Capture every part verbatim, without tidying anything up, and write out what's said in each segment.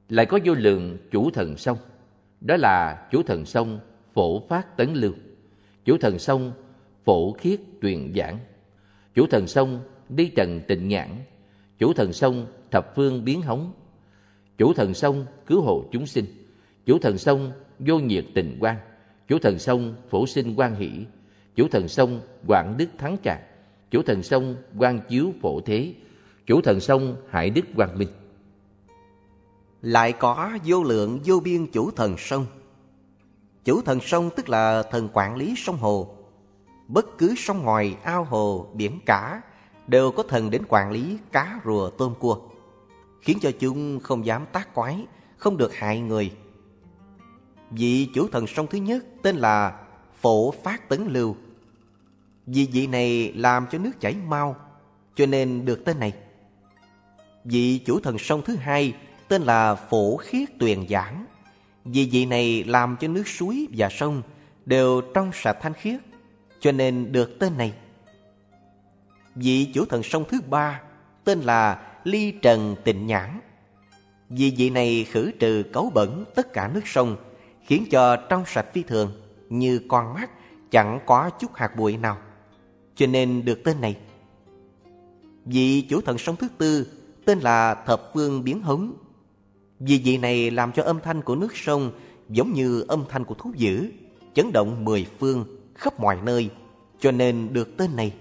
Lại có vô lượng chủ thần sông, đó là chủ thần sông Phổ Phát Tấn Lưu, chủ thần sông Phổ Khiết Tuyền Giảng, chủ thần sông Đi Trần Tịnh Nhãn, chủ thần sông Thập Phương Biến Hống, chủ thần sông Cứu Hộ Chúng Sinh, chủ thần sông Vô Nhiệt Tình Quang, chủ thần sông Phổ Sinh Quang Hỷ, chủ thần sông Quảng Đức Thắng Trạc, chủ thần sông Quang Chiếu Phổ Thế, chủ thần sông Hải Đức Quang Minh. Lại có vô lượng vô biên chủ thần sông. Chủ thần sông tức là thần quản lý sông hồ. Bất cứ sông ngòi, ao hồ, biển cả đều có thần đến quản lý cá rùa tôm cua, khiến cho chúng không dám tác quái, không được hại người. Vị chủ thần sông thứ nhất tên là Phổ Phát Tấn Lưu. Vì vị này làm cho nước chảy mau, cho nên được tên này. Vị chủ thần sông thứ hai tên là Phổ Khiết Tuyền Giảng. Vì vị này làm cho nước suối và sông đều trong sạch thanh khiết, cho nên được tên này. Vị chủ thần sông thứ ba tên là Ly Trần Tịnh Nhãn. Vì vị này khử trừ cấu bẩn tất cả nước sông, khiến cho trong sạch phi thường, như con mắt, chẳng có chút hạt bụi nào, cho nên được tên này. Vị chủ thần sông thứ tư tên là Thập Phương Biến Hống. Vì vị này làm cho âm thanh của nước sông giống như âm thanh của thú dữ, chấn động mười phương, khắp mọi nơi, cho nên được tên này.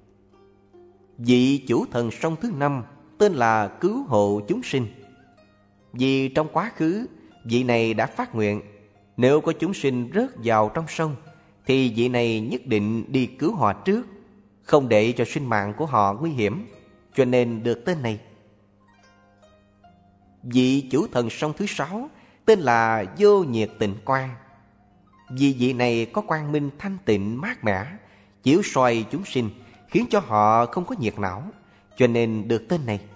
Vị chủ thần sông thứ năm tên là Cứu Hộ Chúng Sinh. Vì trong quá khứ, vị này đã phát nguyện, nếu có chúng sinh rớt vào trong sông, thì vị này nhất định đi cứu họ trước, không để cho sinh mạng của họ nguy hiểm, cho nên được tên này. Vị chủ thần sông thứ sáu tên là Vô Nhiệt Tịnh Quang. Vì vị này có quang minh thanh tịnh mát mẻ, chiếu soi chúng sinh, khiến cho họ không có nhiệt não, cho nên được tên này.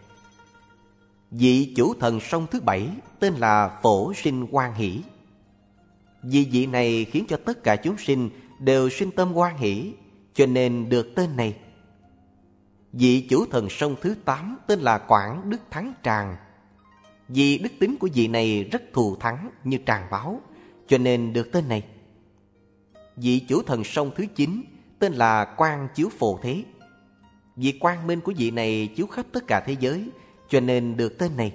Vị chủ thần sông thứ bảy tên là Phổ Sinh Hoan Hỷ. Vì vị này khiến cho tất cả chúng sinh đều sinh tâm hoan hỷ, cho nên được tên này. Vị chủ thần sông thứ tám tên là Quảng Đức Thắng Tràng. Vì đức tính của vị này rất thù thắng như tràng báo, cho nên được tên này. Vị chủ thần sông thứ chín tên là Quang Chiếu Phổ Thế. Vì quang minh của vị này chiếu khắp tất cả thế giới, cho nên được tên này.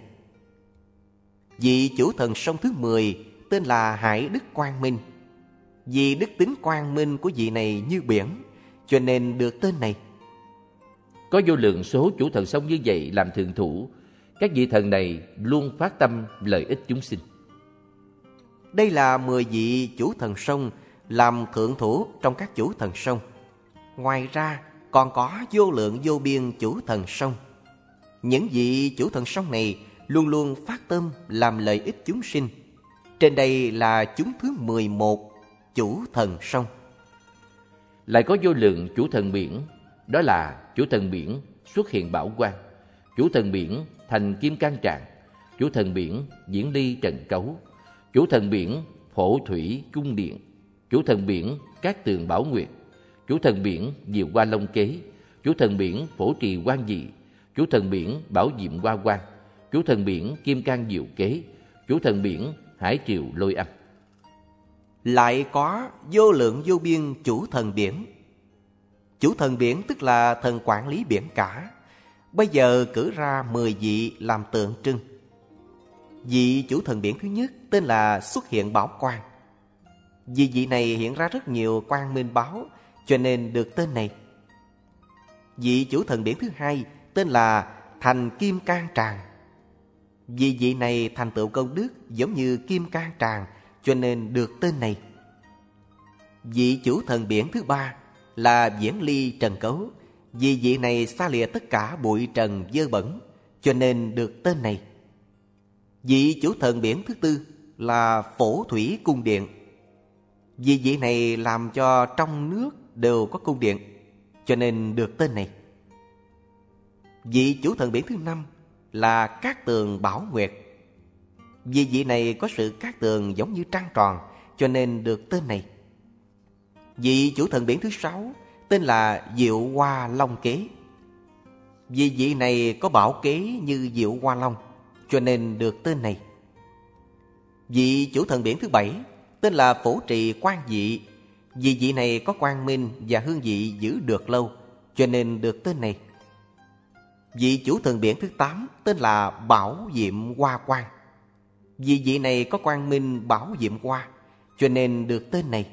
Vị chủ thần sông thứ mười tên là Hải Đức Quang Minh. Vì đức tính quang minh của vị này như biển, cho nên được tên này. Có vô lượng số chủ thần sông như vậy làm thượng thủ, các vị thần này luôn phát tâm lợi ích chúng sinh. Đây là mười vị chủ thần sông làm thượng thủ trong các chủ thần sông. Ngoài ra còn có vô lượng vô biên chủ thần sông. Những vị chủ thần sông này luôn luôn phát tâm làm lợi ích chúng sinh. Trên đây là chúng thứ mười một chủ thần sông. Lại có vô lượng chủ thần biển, đó là chủ thần biển Xuất Hiện Bảo Quang, chủ thần biển Thành Kim Cang Tràng, chủ thần biển Diễn Ly Trần Cấu, chủ thần biển Phổ Thủy Cung Điện, chủ thần biển Cát Tường Bảo Nguyệt, chủ thần biển Diệu Hoa Long Kế, chủ thần biển Phổ Trì Quan Dị, chủ thần biển Bảo Diệm Hoa Quang, chủ thần biển Kim Cang Diệu Kế, chủ thần biển Hải Triều Lôi Âm. Lại có vô lượng vô biên chủ thần biển. Chủ thần biển tức là thần quản lý biển cả. Bây giờ cử ra mười vị làm tượng trưng. Vị chủ thần biển thứ nhất tên là Xuất Hiện Bảo Quang. Vì vị này hiện ra rất nhiều quang minh báo, cho nên được tên này. Vị chủ thần biển thứ hai tên là Thành Kim Cang Tràng. Vì vị này thành tựu công đức giống như Kim Cang Tràng, cho nên được tên này. Vị chủ thần biển thứ ba là Diễn Ly Trần Cấu. Vì vị này xa lìa tất cả bụi trần dơ bẩn, cho nên được tên này. Vị chủ thần biển thứ tư là Phổ Thủy Cung Điện. Vì vị này làm cho trong nước đều có cung điện, cho nên được tên này. Vị chủ thần biển thứ năm là Cát Tường Bảo Nguyệt. Vì vị này có sự cát tường giống như trăng tròn, cho nên được tên này. Vị chủ thần biển thứ sáu tên là Diệu Hoa Long Kế. Vì vị này có bảo kế như Diệu Hoa Long, cho nên được tên này. Vị chủ thần biển thứ bảy tên là Phổ Trì Quang Vị. Vì vị này có quang minh và hương vị giữ được lâu, cho nên được tên này. Vị chủ thần biển thứ tám tên là Bảo Diệm Hoa Quang. Vì vị này có quang minh bảo diệm hoa, cho nên được tên này.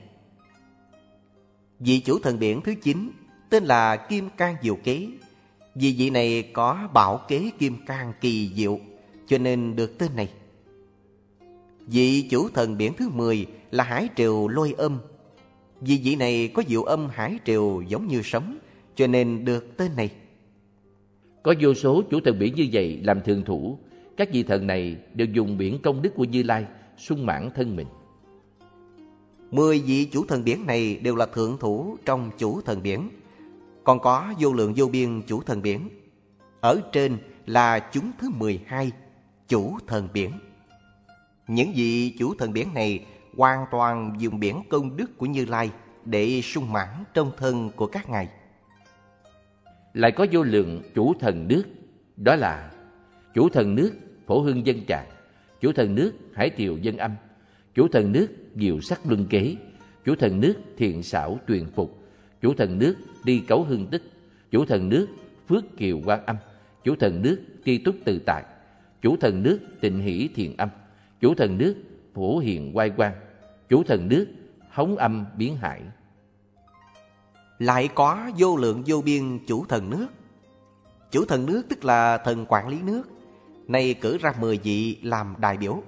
Vị chủ thần biển thứ chín tên là Kim Cang Diệu Kế. Vì vị này có bảo kế kim cang kỳ diệu, cho nên được tên này. Vị chủ thần biển thứ mười là Hải Triều Lôi Âm. Vì vị này có diệu âm hải triều giống như sấm, cho nên được tên này. Có vô số chủ thần biển như vậy làm thượng thủ, các vị thần này đều dùng biển công đức của Như Lai sung mãn thân mình. Mười vị chủ thần biển này đều là thượng thủ trong chủ thần biển. Còn có vô lượng vô biên chủ thần biển. Ở trên là chúng thứ mười hai, chủ thần biển. Những vị chủ thần biển này hoàn toàn dùng biển công đức của Như Lai để sung mãn trong thân của các ngài. Lại có vô lượng chủ thần nước, đó là chủ thần nước Phổ Hưng Dân Tràng, chủ thần nước Hải Triều Dân Âm, chủ thần nước Diệu Sắc Luân Kế, chủ thần nước Thiện Xảo Tuyền Phục, chủ thần nước Đi Cấu Hưng Tích, chủ thần nước Phước Kiều Quan Âm, chủ thần nước Tri Túc Tự Tại, chủ thần nước Tịnh Hỷ Thiện Âm, chủ thần nước Phổ Hiền Oai Quang, chủ thần nước Hống Âm Biến Hải. Lại có vô lượng vô biên chủ thần nước. Chủ thần nước tức là thần quản lý nước, nay cử ra mười vị làm đại biểu.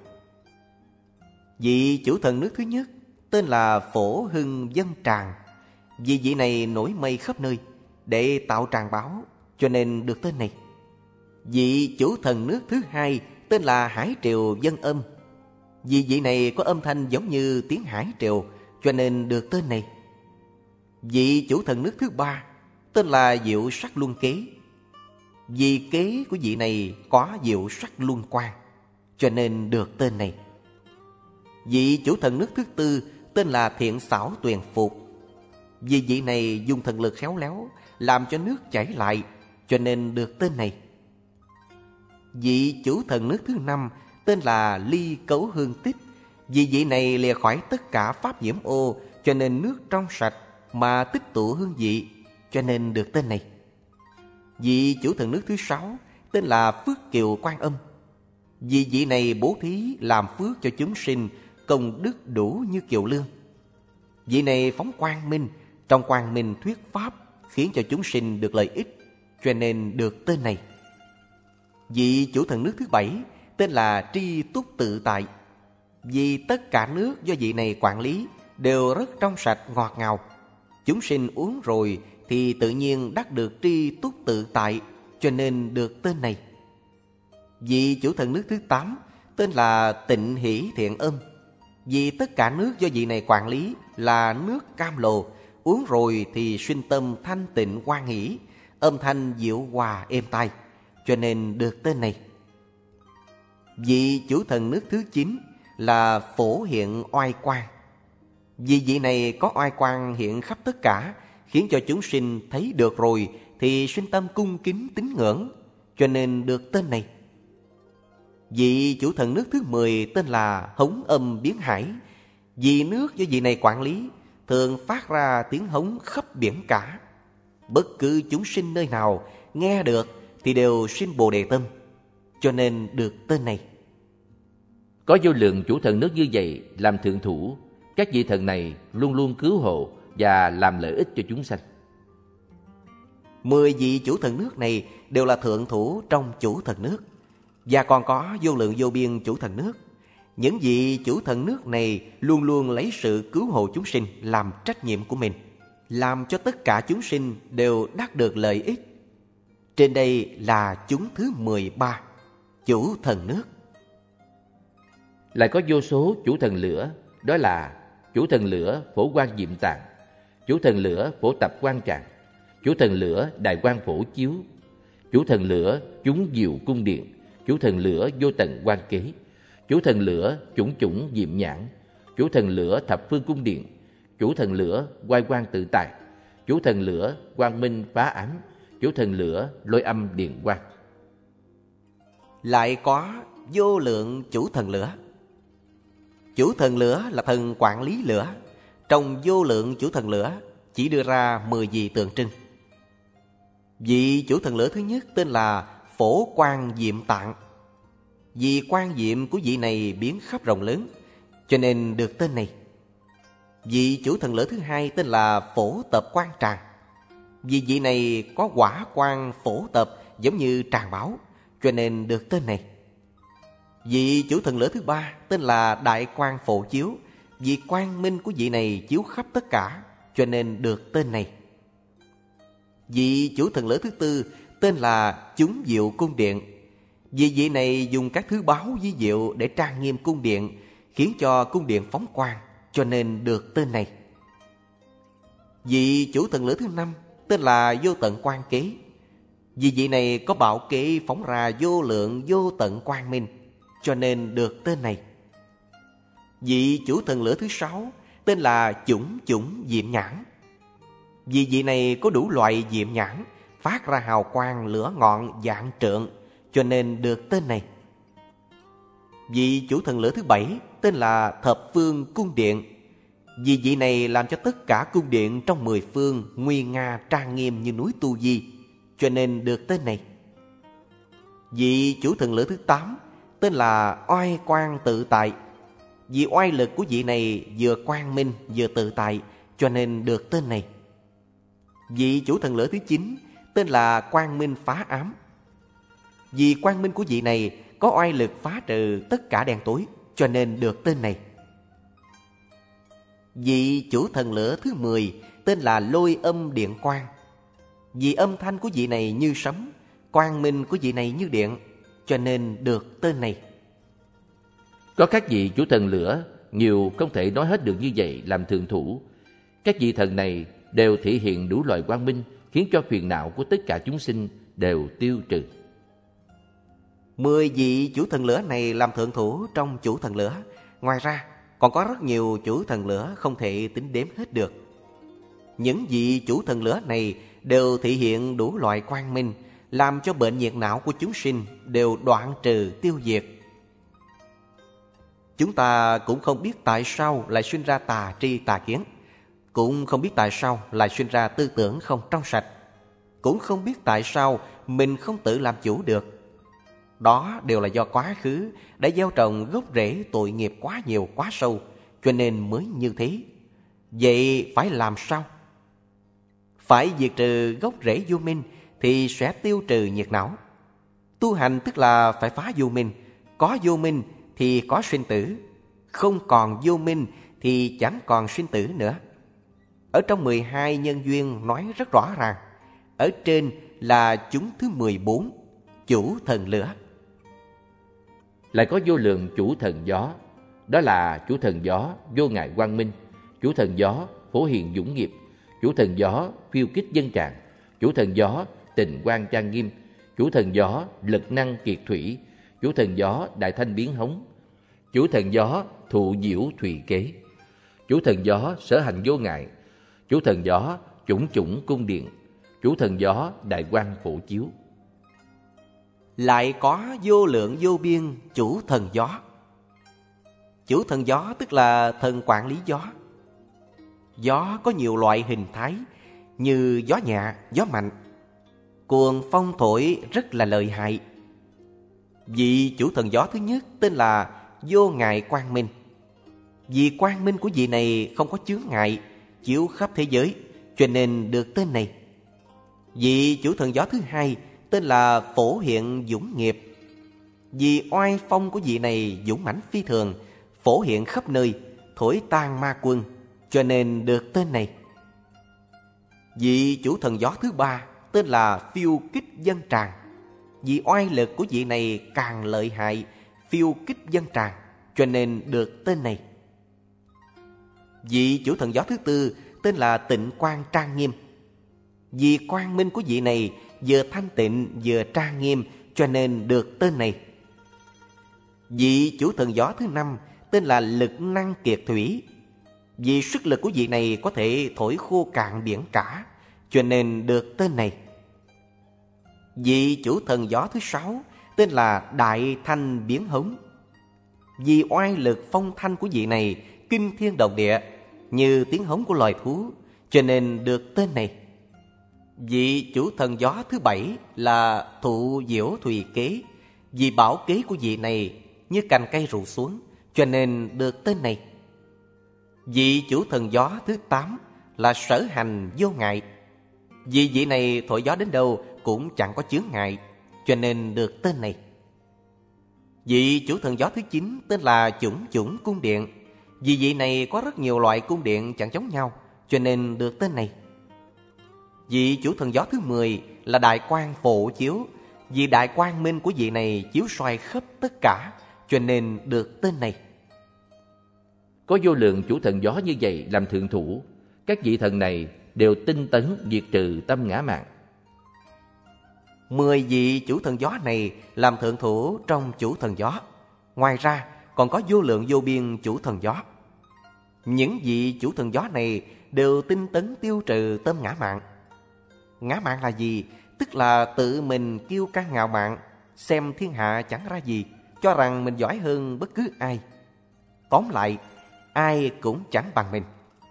Vị chủ thần nước thứ nhất tên là Phổ Hưng Dân Tràng. Vì vị này nổi mây khắp nơi để tạo tràng báo, cho nên được tên này. Vị chủ thần nước thứ hai tên là Hải Triều Dân Âm. Vì vị này có âm thanh giống như tiếng hải triều, cho nên được tên này. Vị chủ thần nước thứ ba tên là Diệu Sắc Luân Kế. Vì kế của vị này có diệu sắc luân quang, cho nên được tên này. Vị chủ thần nước thứ tư tên là Thiện Xảo Tuyền Phục. Vì vị này dùng thần lực khéo léo làm cho nước chảy lại, cho nên được tên này. Vị chủ thần nước thứ năm tên là Ly Cấu Hương Tích. Vì vị này lìa khỏi tất cả pháp nhiễm ô, cho nên nước trong sạch mà tích tụ hương vị, cho nên được tên này. Vị chủ thần nước thứ sáu tên là Phước Kiều Quan Âm. Vì vị này bố thí làm phước cho chúng sinh, công đức đủ như kiều lương. Vị này phóng quang minh, trong quang minh thuyết pháp, khiến cho chúng sinh được lợi ích, cho nên được tên này. Vị chủ thần nước thứ bảy tên là Tri Túc Tự Tại. Vì tất cả nước do vị này quản lý đều rất trong sạch ngọt ngào, chúng sinh uống rồi thì tự nhiên đắc được tri túc tự tại, cho nên được tên này. Vị chủ thần nước thứ tám tên là Tịnh Hỷ Thiện Âm. Vì tất cả nước do vị này quản lý là nước cam lồ, uống rồi thì sinh tâm thanh tịnh hoan hỷ, âm thanh diệu hòa êm tai, cho nên được tên này. Vị chủ thần nước thứ chín là Phổ Hiện Oai Quang. Vì vị này có oai quang hiện khắp tất cả, khiến cho chúng sinh thấy được rồi thì sinh tâm cung kính tín ngưỡng, cho nên được tên này. Vị chủ thần nước thứ mười tên là Hống Âm Biến Hải. Vì nước do vị này quản lý thường phát ra tiếng hống khắp biển cả. Bất cứ chúng sinh nơi nào nghe được thì đều sinh Bồ Đề tâm, cho nên được tên này. Có vô lượng chủ thần nước như vậy làm thượng thủ, các vị thần này luôn luôn cứu hộ và làm lợi ích cho chúng sanh. Mười vị chủ thần nước này đều là thượng thủ trong chủ thần nước, và còn có vô lượng vô biên chủ thần nước. Những vị chủ thần nước này luôn luôn lấy sự cứu hộ chúng sinh làm trách nhiệm của mình, làm cho tất cả chúng sinh đều đắc được lợi ích. Trên đây là chúng thứ mười ba, chủ thần nước. Lại có vô số chủ thần lửa, đó là chủ thần lửa Phổ Quang Diệm Tạng, chủ thần lửa Phổ Tập Quang Tràng, chủ thần lửa Đại Quang Phổ Chiếu, chủ thần lửa Chúng Diệu Cung Điện, chủ thần lửa Vô Tận Quang Kế, chủ thần lửa Chủng Chủng Diệm Nhãn, chủ thần lửa Thập Phương Cung Điện, chủ thần lửa Oai Quang Tự Tại, chủ thần lửa Quang Minh Phá Ám, chủ thần lửa Lôi Âm Điện Quang. Lại có vô lượng chủ thần lửa. Chủ thần lửa là thần quản lý lửa. Trong vô lượng chủ thần lửa chỉ đưa ra mười vị tượng trưng. Vị chủ thần lửa thứ nhất tên là Phổ Quang Diệm Tạng. Vì quang diệm của vị này biến khắp rộng lớn, cho nên được tên này. Vị chủ thần lửa thứ hai tên là Phổ Tập Quang Tràng. Vì vị này có quả quang phổ tập giống như tràng bảo, cho nên được tên này. Vị chủ thần lửa thứ ba tên là Đại Quang Phổ Chiếu. Vì quang minh của vị này chiếu khắp tất cả, cho nên được tên này. Vị chủ thần lửa thứ tư tên là Chúng Diệu Cung Điện. Vì vị này dùng các thứ báu vi diệu để trang nghiêm cung điện, khiến cho cung điện phóng quang, cho nên được tên này. Vị chủ thần lửa thứ năm tên là Vô Tận Quang Kế. Vì vị này có bảo kế phóng ra vô lượng vô tận quang minh, cho nên được tên này. Vị chủ thần lửa thứ sáu tên là Chủng Chủng Diệm Nhãn. Vì vị này có đủ loại diệm nhãn, phát ra hào quang lửa ngọn vạn trượng, cho nên được tên này. Vị chủ thần lửa thứ bảy tên là Thập Phương Cung Điện. Vì vị này làm cho tất cả cung điện trong mười phương nguy nga trang nghiêm như núi Tu Di, cho nên được tên này. Vị chủ thần lửa thứ tám tên là Oai Quang Tự Tại. Vì oai lực của vị này vừa quang minh vừa tự tại, cho nên được tên này. Vị chủ thần lửa thứ chín tên là Quang Minh Phá Ám. Vì quang minh của vị này có oai lực phá trừ tất cả đen tối, cho nên được tên này. Vị chủ thần lửa thứ mười tên là Lôi Âm Điện Quang. Vì âm thanh của vị này như sấm, quang minh của vị này như điện, cho nên được tên này. Có các vị chủ thần lửa, nhiều không thể nói hết được như vậy làm thượng thủ. Các vị thần này đều thể hiện đủ loại quang minh, khiến cho phiền não của tất cả chúng sinh đều tiêu trừ. Mười vị chủ thần lửa này làm thượng thủ trong chủ thần lửa. Ngoài ra còn có rất nhiều chủ thần lửa không thể tính đếm hết được. Những vị chủ thần lửa này đều thể hiện đủ loại quang minh, làm cho bệnh nhiệt não của chúng sinh đều đoạn trừ tiêu diệt. Chúng ta cũng không biết tại sao lại sinh ra tà tri tà kiến, cũng không biết tại sao lại sinh ra tư tưởng không trong sạch, cũng không biết tại sao mình không tự làm chủ được. Đó đều là do quá khứ đã gieo trồng gốc rễ tội nghiệp quá nhiều quá sâu, cho nên mới như thế. Vậy phải làm sao? Phải diệt trừ gốc rễ vô minh thì sẽ tiêu trừ nhiệt não. Tu hành tức là phải phá vô minh. Có vô minh thì có sinh tử, không còn vô minh thì chẳng còn sinh tử nữa. Ở trong mười hai nhân duyên nói rất rõ ràng. Ở trên là chúng thứ mười bốn, chủ thần lửa. Lại có vô lượng chủ thần gió. Đó là chủ thần gió vô ngại quang minh, chủ thần gió phổ hiền dũng nghiệp, chủ thần gió phiêu kích dân tràng, chủ thần gió tình quang trang nghiêm, chủ thần gió lực năng kiệt thủy, chủ thần gió đại thanh biến hống, chủ thần gió thụ diệu thùy kế, chủ thần gió sở hành vô ngại, chủ thần gió chủng chủng cung điện, chủ thần gió đại quang phổ chiếu. Lại có vô lượng vô biên chủ thần gió. Chủ thần gió tức là thần quản lý gió. Gió có nhiều loại hình thái, như gió nhẹ, gió mạnh, cuồng phong thổi rất là lợi hại. Vị chủ thần gió thứ nhất tên là Vô Ngại Quang Minh. Vì quang minh của vị này không có chướng ngại, chiếu khắp thế giới, cho nên được tên này. Vị chủ thần gió thứ hai tên là Phổ Hiện Dũng Nghiệp. Vì oai phong của vị này dũng mãnh phi thường, phổ hiện khắp nơi, thổi tan ma quân, cho nên được tên này. Vị chủ thần gió thứ ba tên là Phiêu Kích Dân Tràng. Vì oai lực của vị này càng lợi hại, phiêu kích dân tràng, cho nên được tên này. Vị chủ thần gió thứ tư tên là Tịnh Quang Trang Nghiêm. Vì quang minh của vị này vừa thanh tịnh vừa trang nghiêm, cho nên được tên này. Vị chủ thần gió thứ năm tên là Lực Năng Kiệt Thủy. Vì sức lực của vị này có thể thổi khô cạn biển cả, cho nên được tên này. Vị chủ thần gió thứ sáu tên là Đại Thanh Biến Hống. Vì oai lực phong thanh của vị này kinh thiên động địa, như tiếng hống của loài thú, cho nên được tên này. Vị chủ thần gió thứ bảy là Thụ Diễu Thùy Kế. Vì bảo kế của vị này như cành cây rủ xuống, cho nên được tên này. Vị chủ thần gió thứ tám là Sở Hành Vô Ngại. Vì vị này thổi gió đến đâu cũng chẳng có chướng ngại, cho nên được tên này. Vị chủ thần gió thứ chín tên là Chủng Chủng Cung Điện. Vì vị này có rất nhiều loại cung điện chẳng giống nhau, cho nên được tên này. Vị chủ thần gió thứ mười là Đại Quang Phổ Chiếu. Vì đại quang minh của vị này chiếu soi khắp tất cả, cho nên được tên này. Có vô lượng chủ thần gió như vậy làm thượng thủ, các vị thần này đều tinh tấn diệt trừ tâm ngã mạn. Mười vị chủ thần gió này làm thượng thủ trong chủ thần gió. Ngoài ra còn có vô lượng vô biên chủ thần gió. Những vị chủ thần gió này đều tinh tấn tiêu trừ tâm ngã mạn. Ngã mạn là gì? Tức là tự mình kiêu căng ngạo mạn, xem thiên hạ chẳng ra gì, cho rằng mình giỏi hơn bất cứ ai. Tóm lại, ai cũng chẳng bằng mình.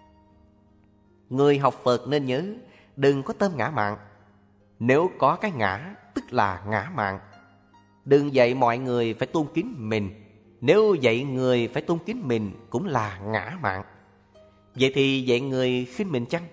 Người học Phật nên nhớ, đừng có tâm ngã mạn. Nếu có cái ngã, tức là ngã mạn. Đừng dạy mọi người phải tôn kính mình. Nếu dạy người phải tôn kính mình cũng là ngã mạn. Vậy thì dạy người khinh mình chăng?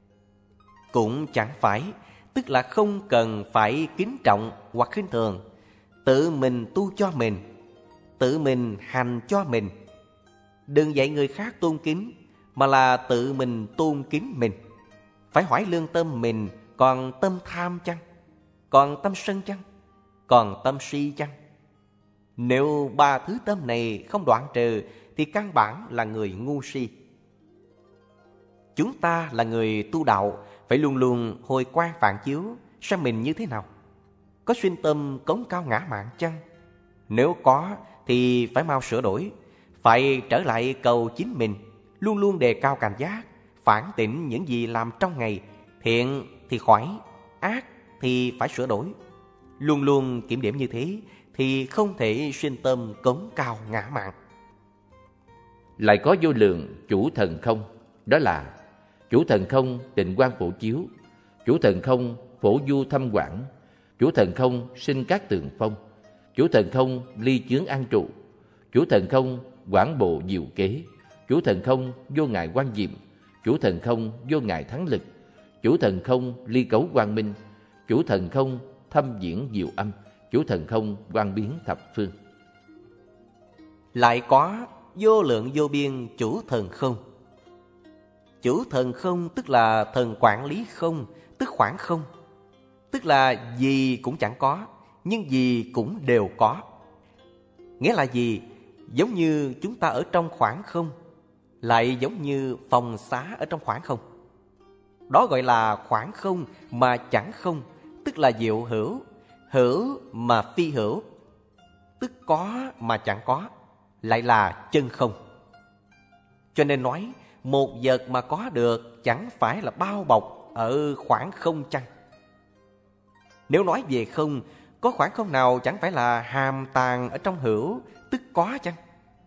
Cũng chẳng phải, tức là không cần phải kính trọng hoặc khinh thường. Tự mình tu cho mình, tự mình hành cho mình. Đừng dạy người khác tôn kính, mà là tự mình tôn kính mình. Phải hỏi lương tâm mình còn tâm tham chăng? Còn tâm sân chăng? Còn tâm si chăng? Nếu ba thứ tâm này không đoạn trừ thì căn bản là người ngu si. Chúng ta là người tu đạo, phải luôn luôn hồi quan phản chiếu xem mình như thế nào. Có xuyên tâm cống cao ngã mạn chăng? Nếu có thì phải mau sửa đổi, phải trở lại cầu chính mình, luôn luôn đề cao cảnh giác, phản tỉnh những gì làm trong ngày. Thiện thì khỏi, ác thì phải sửa đổi. Luôn luôn kiểm điểm như thế thì không thể xuyên tâm cống cao ngã mạn. Lại có vô lượng chủ thần không, đó là chủ thần không Tịnh Quang Phổ Chiếu, chủ thần không Phổ Du Thâm Quảng, chủ thần không Sinh Các Tường Phong, chủ thần không Ly Chướng An Trụ, chủ thần không Quảng Bộ Diệu Kế, chủ thần không Vô Ngại Quang Diệm, chủ thần không Vô Ngại Thắng Lực, chủ thần không Ly Cấu Quang Minh, chủ thần không Thâm Diễn Diệu Âm, chủ thần không Quang Biến Thập Phương. Lại có vô lượng vô biên chủ thần không. Chủ thần không tức là thần quản lý không, tức khoảng không. Tức là gì cũng chẳng có, nhưng gì cũng đều có. Nghĩa là gì? Giống như chúng ta ở trong khoảng không, lại giống như phòng xá ở trong khoảng không. Đó gọi là khoảng không mà chẳng không, tức là diệu hữu. Hữu mà phi hữu, tức có mà chẳng có, lại là chân không. Cho nên nói một vật mà có được chẳng phải là bao bọc ở khoảng không chăng? Nếu nói về không, có khoảng không nào chẳng phải là hàm tàng ở trong hữu, tức có chăng?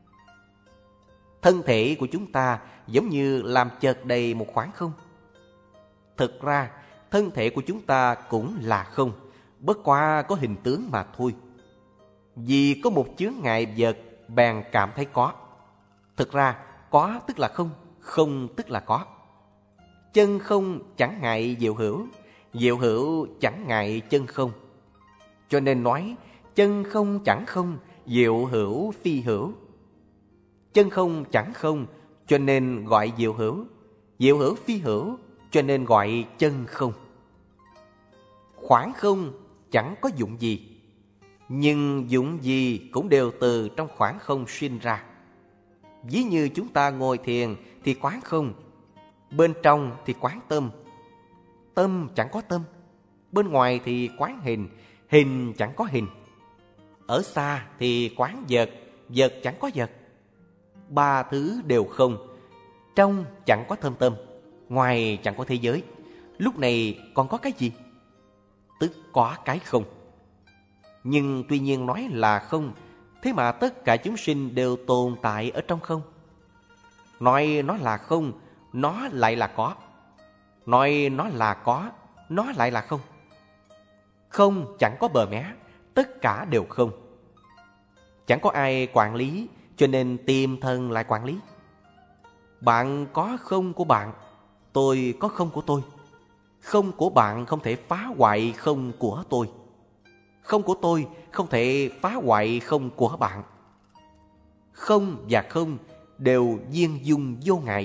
Thân thể của chúng ta giống như làm chật đầy một khoảng không. Thực ra thân thể của chúng ta cũng là không, bất quá có hình tướng mà thôi. Vì có một chướng ngại vật bèn cảm thấy có. Thực ra có tức là không, không tức là có. Chân không chẳng ngại diệu hữu, diệu hữu chẳng ngại chân không. Cho nên nói chân không chẳng không, diệu hữu phi hữu. Chân không chẳng không, cho nên gọi diệu hữu. Diệu hữu phi hữu, cho nên gọi chân không. Khoảng không chẳng có dụng gì, nhưng dụng gì cũng đều từ trong khoảng không sinh ra. Ví như chúng ta ngồi thiền thì quán không, bên trong thì quán tâm. Tâm chẳng có tâm, bên ngoài thì quán hình, hình chẳng có hình. Ở xa thì quán vật, vật chẳng có vật. Ba thứ đều không, trong chẳng có thâm tâm, ngoài chẳng có thế giới. Lúc này còn có cái gì? Tức có cái không. Nhưng tuy nhiên nói là không, Thế mà tất cả chúng sinh đều tồn tại ở trong không. Nói nó là không, nó lại là có. Nói nó là có, nó lại là không. Không chẳng có bờ mé, tất cả đều không. Chẳng có ai quản lý, cho nên tìm thần lại quản lý. Bạn có không của bạn, tôi có không của tôi. Không của bạn không thể phá hoại không của tôi. Không của tôi không thể phá hoại không của bạn. Không và không đều viên dung vô ngại.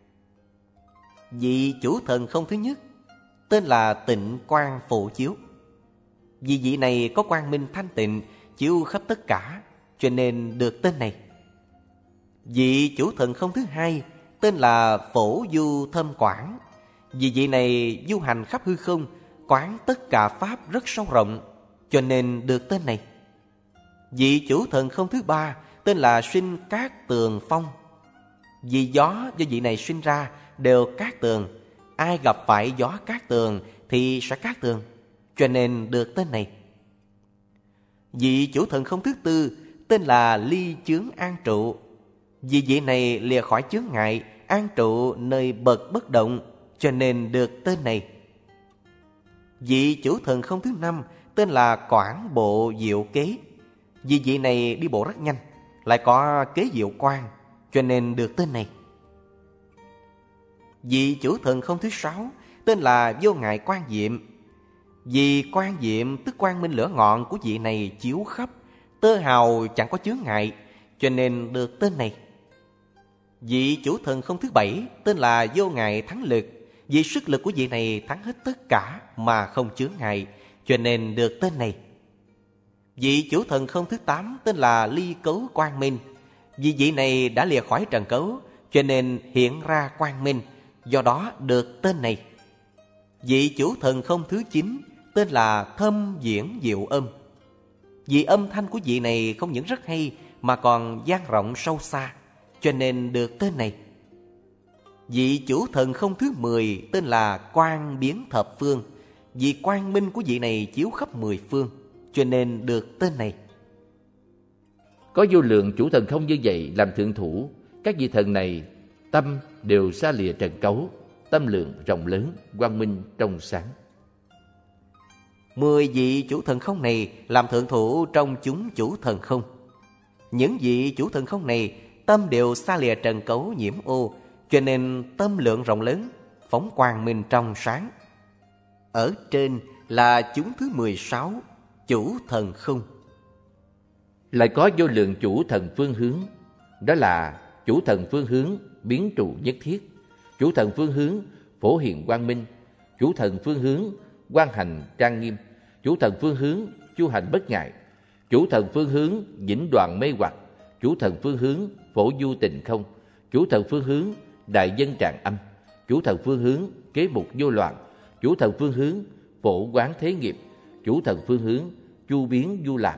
Vị chủ thần không thứ nhất tên là Tịnh Quang Phổ Chiếu. Vì vị này có quang minh thanh tịnh chiếu khắp tất cả, cho nên được tên này. Vị chủ thần không thứ hai tên là Phổ Du Thâm Quảng. Vì vị này du hành khắp hư không, quán tất cả pháp rất sâu rộng, cho nên được tên này. Vị chủ thần không thứ ba tên là Sinh Cát Tường Phong. Vì gió do vị này sinh ra đều cát tường, ai gặp phải gió cát tường thì sẽ cát tường, cho nên được tên này. Vị chủ thần không thứ tư tên là Ly Chướng An Trụ. Vì vị này lìa khỏi chướng ngại, an trụ nơi bậc bất động, cho nên được tên này. Vị chủ thần không thứ năm tên là Quảng Bộ Diệu Kế. Vì vị này đi bộ rất nhanh, lại có kế diệu quang, cho nên được tên này. Vị chủ thần không thứ sáu tên là Vô Ngại Quang Diệm. Vì quang diệm tức quang minh lửa ngọn của vị này chiếu khắp, tơ hào chẳng có chướng ngại, cho nên được tên này. Vị chủ thần không thứ bảy tên là Vô Ngại Thắng Lực. Vì sức lực của vị này thắng hết tất cả mà không chướng ngại, cho nên được tên này. Vị chủ thần không thứ tám tên là Ly Cấu Quang Minh. Vì vị này đã lìa khỏi trần cấu, cho nên hiện ra quang minh, do đó được tên này. Vị chủ thần không thứ chín tên là Thâm Diễn Diệu Âm. Vì âm thanh của vị này không những rất hay mà còn dang rộng sâu xa, cho nên được tên này. Vị chủ thần không thứ mười tên là Quang Biến Thập Phương. Vì quang minh của vị này chiếu khắp mười phương, cho nên được tên này. Có vô lượng chủ thần không như vậy làm thượng thủ, các vị thần này tâm đều xa lìa trần cấu, tâm lượng rộng lớn, quang minh trong sáng. Mười vị chủ thần không này làm thượng thủ trong chúng chủ thần không. Những vị chủ thần không này tâm đều xa lìa trần cấu nhiễm ô, cho nên tâm lượng rộng lớn, phóng quang minh trong sáng. Ở trên là chúng thứ mười sáu, chủ thần không. Lại có vô lượng chủ thần phương hướng, đó là chủ thần phương hướng biến trụ nhất thiết, chủ thần phương hướng phổ hiện quang minh, chủ thần phương hướng quan hành trang nghiêm, chủ thần phương hướng chu hành bất ngại, chủ thần phương hướng vĩnh đoạn mê hoặc, chủ thần phương hướng phổ du tình không, chủ thần phương hướng đại dân tràng âm, chủ thần phương hướng kế mục vô loạn, chủ thần phương hướng phổ quán thế nghiệp, chủ thần phương hướng chu biến du lãm.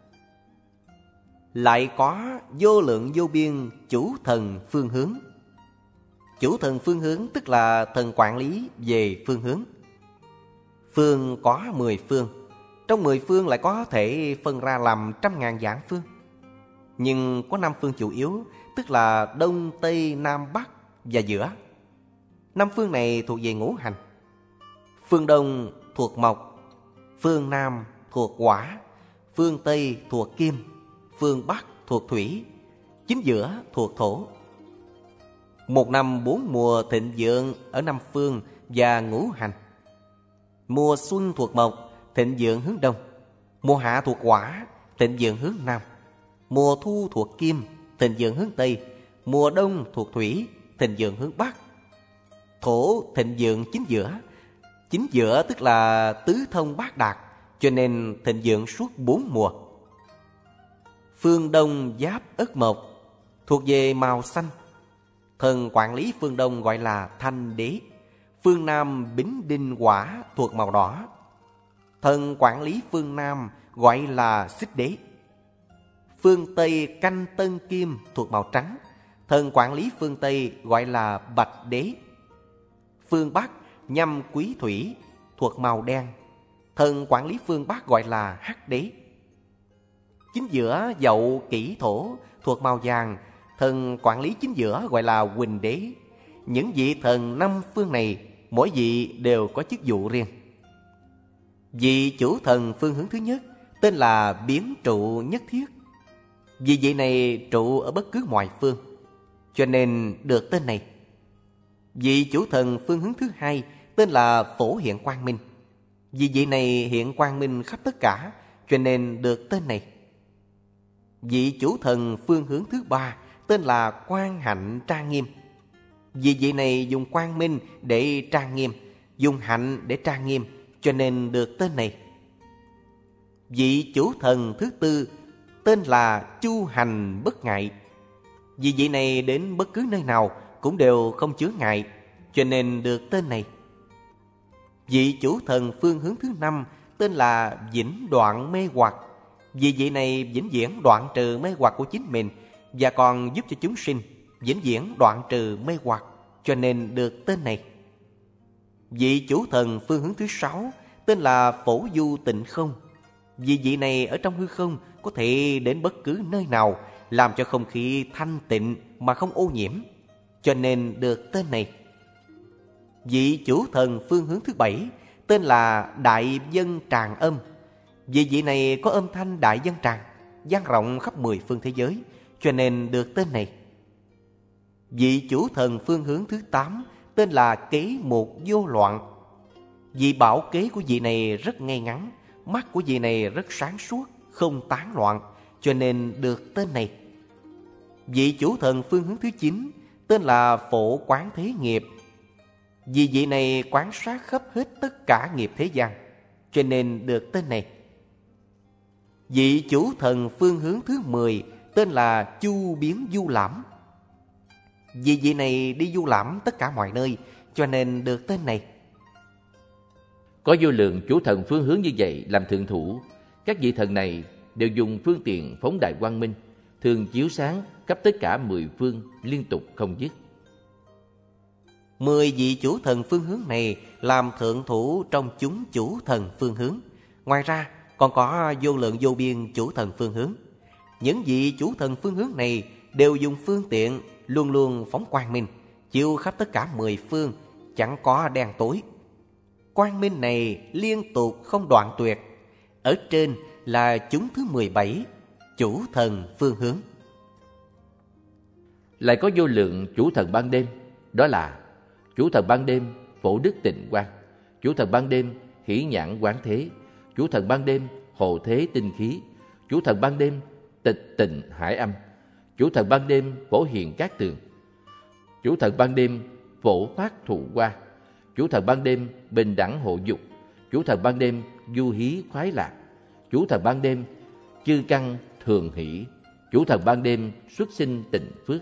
Lại có vô lượng vô biên chủ thần phương hướng. Chủ thần phương hướng tức là thần quản lý về phương hướng. Phương có mười phương, trong mười phương lại có thể phân ra làm trăm ngàn vạn phương. Nhưng có năm phương chủ yếu, tức là Đông, Tây, Nam, Bắc và giữa. Năm phương này thuộc về ngũ hành. Phương Đông thuộc mộc, phương Nam thuộc hỏa, phương Tây thuộc kim, phương Bắc thuộc thủy, chính giữa thuộc thổ. Một năm bốn mùa thịnh vượng ở năm phương và ngũ hành. Mùa xuân thuộc mộc, thịnh vượng hướng đông. Mùa hạ thuộc hỏa, thịnh vượng hướng nam. Mùa thu thuộc kim, thịnh vượng hướng tây. Mùa đông thuộc thủy, thịnh vượng hướng bắc. Thổ thịnh vượng chính giữa. Chính giữa tức là tứ thông bát đạt, cho nên thịnh vượng suốt bốn mùa. Phương Đông giáp Ất Mộc, thuộc về màu xanh. Thần quản lý phương Đông gọi là Thanh Đế. Phương Nam Bính Đinh Hỏa thuộc màu đỏ. Thần quản lý phương Nam gọi là Xích Đế. Phương Tây Canh Tân Kim thuộc màu trắng. Thần quản lý phương Tây gọi là Bạch Đế. Phương Bắc Nhâm Quý Thủy thuộc màu đen. Thần quản lý phương Bắc gọi là Hắc Đế. chính giữa Dậu Kỷ Thổ thuộc màu vàng. Thần quản lý chính giữa gọi là Huỳnh Đế. Những vị thần năm phương này, mỗi vị đều có chức vụ riêng. Vị chủ thần phương hướng thứ nhất tên là Biến Trụ Nhất Thiết. Vị vị này trụ ở bất cứ mọi phương, cho nên được tên này. Vị chủ thần phương hướng thứ hai tên là Phổ Hiện Quang Minh. Vị vị này hiện quang minh khắp tất cả, cho nên được tên này. Vị chủ thần phương hướng thứ ba tên là Quang Hạnh Trang Nghiêm. Vị vị này dùng quang minh để trang nghiêm, dùng hạnh để trang nghiêm, cho nên được tên này. Vị chủ thần thứ tư tên là Chu Hành Bất Ngại. Vị vị này đến bất cứ nơi nào cũng đều không chướng ngại, cho nên được tên này. Vị chủ thần phương hướng thứ năm tên là Vĩnh Đoạn Mê Hoặc. Vị vị này vĩnh viễn đoạn trừ mê hoặc của chính mình, và còn giúp cho chúng sinh vĩnh viễn đoạn trừ mê hoặc, cho nên được tên này. Vị chủ thần phương hướng thứ sáu tên là Phổ Du Tịnh Không. Vị vị này ở trong hư không có thể đến bất cứ nơi nào, làm cho không khí thanh tịnh mà không ô nhiễm, cho nên được tên này. Vị chủ thần phương hướng thứ bảy tên là Đại Dân Tràng Âm. Vị vị này có âm thanh đại dân tràng, dang rộng khắp mười phương thế giới, cho nên được tên này. Vị chủ thần phương hướng thứ tám tên là Kế Mục Vô Loạn. Vị bảo kế của vị này rất ngay ngắn, mắt của vị này rất sáng suốt, không tán loạn, cho nên được tên này. Vị chủ thần phương hướng thứ chín tên là Phổ Quán Thế Nghiệp. Vì vị này quan sát khắp hết tất cả nghiệp thế gian, cho nên được tên này. Vị chủ thần phương hướng thứ mười tên là Chu Biến Du Lãm. Vì vị này đi du lãm tất cả mọi nơi, cho nên được tên này. Có vô lượng chủ thần phương hướng như vậy làm thượng thủ. Các vị thần này đều dùng phương tiện phóng đại quang minh, thường chiếu sáng khắp tất cả mười phương liên tục không dứt. Mười vị chủ thần phương hướng này làm thượng thủ trong chúng chủ thần phương hướng. Ngoài ra còn có vô lượng vô biên chủ thần phương hướng. Những vị chủ thần phương hướng này đều dùng phương tiện luôn luôn phóng quang minh, chiếu khắp tất cả mười phương, chẳng có đen tối. Quang minh này liên tục không đoạn tuyệt. Ở trên là chúng thứ mười bảy, chủ thần phương hướng. Lại có vô lượng chủ thần ban đêm, đó là chủ thần ban đêm Phổ Đức Tịnh Quang, chủ thần ban đêm Hỷ Nhãn Quán Thế, chủ thần ban đêm Hộ Thế Tinh Khí, chủ thần ban đêm Tịch Tịnh Hải Âm, chủ thần ban đêm Phổ Hiện Cát Tường, chủ thần ban đêm Phổ Phát Thụ Hoa, chủ thần ban đêm Bình Đẳng Hộ Dục, chủ thần ban đêm Du Hí Khoái Lạc, chủ thần ban đêm Chư Căn Thường Hỷ, chủ thần ban đêm Xuất Sinh Tịnh Phước.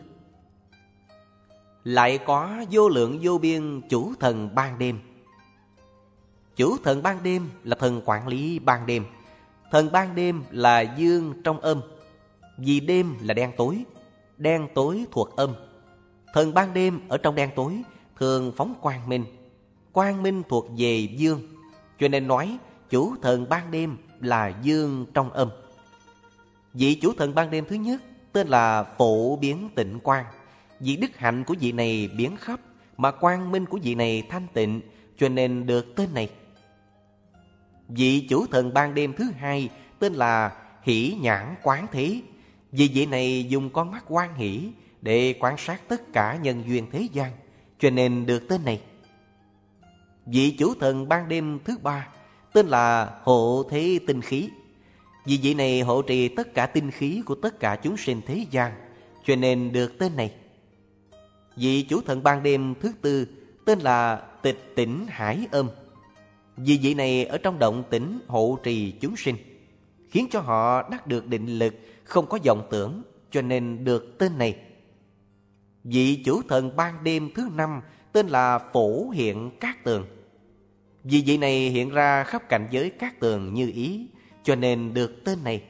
Lại có vô lượng vô biên chủ thần ban đêm. Chủ thần ban đêm là thần quản lý ban đêm. Thần ban đêm là dương trong âm, vì đêm là đen tối, đen tối thuộc âm. Thần ban đêm ở trong đen tối thường phóng quang minh, quang minh thuộc về dương, cho nên nói chủ thần ban đêm là dương trong âm. Vị chủ thần ban đêm thứ nhất tên là Phổ Biến Tịnh Quang. Vì đức hạnh của vị này biến khắp, mà quang minh của vị này thanh tịnh, cho nên được tên này. Vị chủ thần ban đêm thứ hai tên là Hỷ Nhãn Quán Thế. Vì vị này dùng con mắt quan hỷ để quan sát tất cả nhân duyên thế gian, cho nên được tên này. Vị chủ thần ban đêm thứ ba tên là Hộ Thế Tinh Khí. Vì vị này hộ trì tất cả tinh khí của tất cả chúng sinh thế gian, cho nên được tên này. Vị chủ thần ban đêm thứ tư tên là Tịch Tĩnh Hải Âm. Vì vị này ở trong động tĩnh hộ trì chúng sinh, khiến cho họ đắc được định lực, không có vọng tưởng, cho nên được tên này. Vị chủ thần ban đêm thứ năm tên là Phổ Hiện Cát Tường. Vì vị này hiện ra khắp cảnh giới cát tường như ý, cho nên được tên này.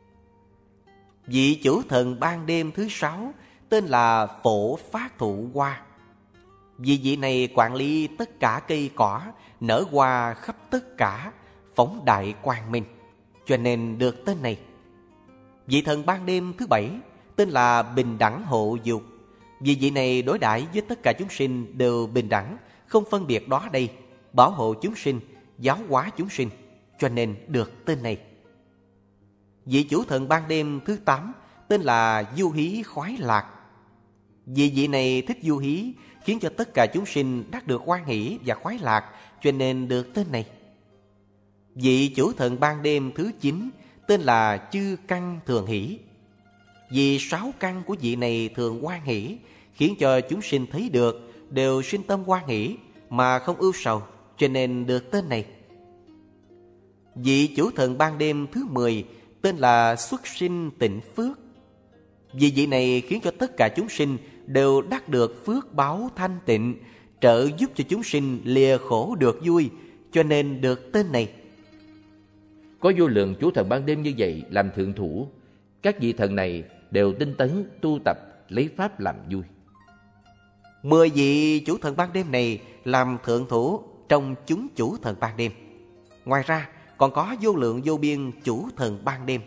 Vị chủ thần ban đêm thứ sáu tên là Phổ Phát Thụ Hoa. Vì vị này quản lý tất cả cây cỏ, nở hoa khắp tất cả, phóng đại quang minh, cho nên được tên này. Vị thần ban đêm thứ bảy tên là bình đẳng hộ dục. Vì vị này đối đãi với tất cả chúng sinh đều bình đẳng, không phân biệt đó đây, bảo hộ chúng sinh, giáo hóa chúng sinh, cho nên được tên này. Vị chủ thần ban đêm thứ tám tên là du hí khoái lạc. Vì vị này thích du hí, khiến cho tất cả chúng sinh đắc được hoan hỷ và khoái lạc, cho nên được tên này. Vị chủ thần ban đêm thứ chín tên là chư căn thường hỷ. Vì sáu căn của vị này thường hoan hỷ, khiến cho chúng sinh thấy được đều sinh tâm hoan hỷ mà không ưu sầu, cho nên được tên này. Vị chủ thần ban đêm thứ mười tên là xuất sinh tịnh phước. Vì vị này khiến cho tất cả chúng sinh đều đắc được phước báo thanh tịnh, trợ giúp cho chúng sinh lìa khổ được vui, cho nên được tên này. Có vô lượng chủ thần ban đêm như vậy làm thượng thủ, các vị thần này đều tinh tấn tu tập lấy pháp làm vui. Mười vị chủ thần ban đêm này làm thượng thủ trong chúng chủ thần ban đêm. Ngoài ra còn có vô lượng vô biên chủ thần ban đêm.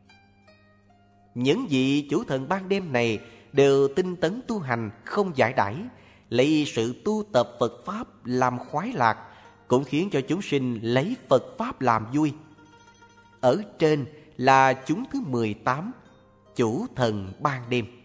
Những vị chủ thần ban đêm này đều tinh tấn tu hành, không giải đãi, lấy sự tu tập Phật Pháp làm khoái lạc, cũng khiến cho chúng sinh lấy Phật Pháp làm vui. Ở trên là chúng thứ mười tám, chủ thần ban đêm.